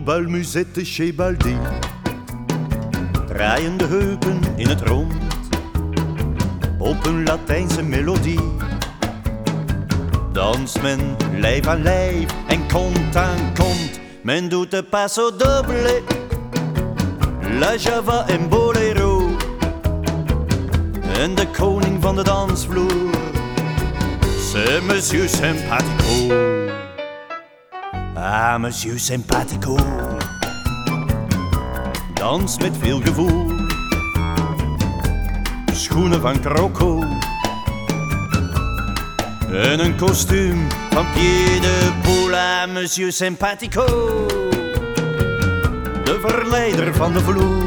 Au bal musette chez Baldi, draaien de heupen in het rond op een Latijnse melodie. Danst men lijf aan lijf en kont aan kont. Men doet de paso doble, la java en bolero. En de koning van de dansvloer, c'est Monsieur Sympathico. Ah, Monsieur Sympathico, dans met veel gevoel. Schoenen van Croco en een kostuum van pied de poule. Ah, Monsieur Sympathico, de verleider van de vloer.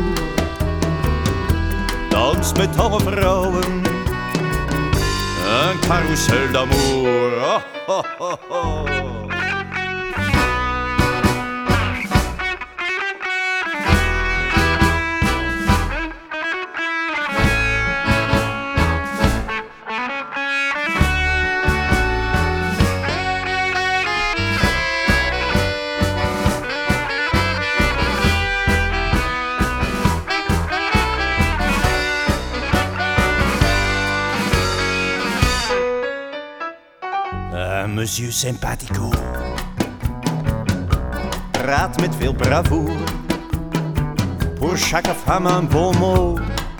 Dans met alle vrouwen, een carousel d'amour. Oh, oh, oh, oh. Monsieur Sympathico praat met veel bravoure, pour chaque femme un bon mot.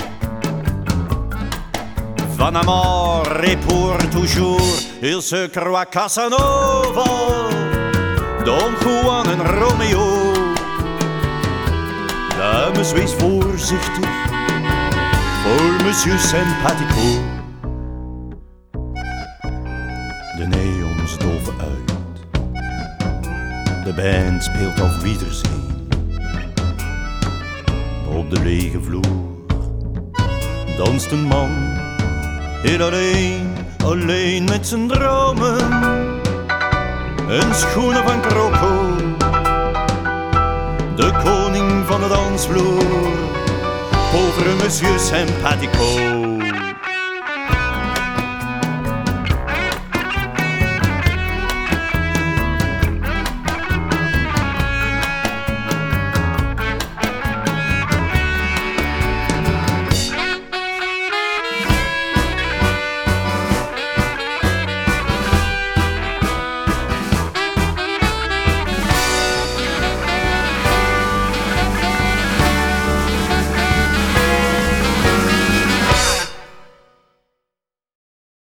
Van amour et pour toujours, il se croit Casanova, Don Juan en Romeo. Dames, wees voorzichtig voor Monsieur Sympathico. De neons doven uit, de band speelt auf Wiedersehen. Op de lege vloer danst een man, heel alleen, alleen met zijn dromen. En schoenen van Croco, de koning van de dansvloer, pauvre Monsieur Sympathico.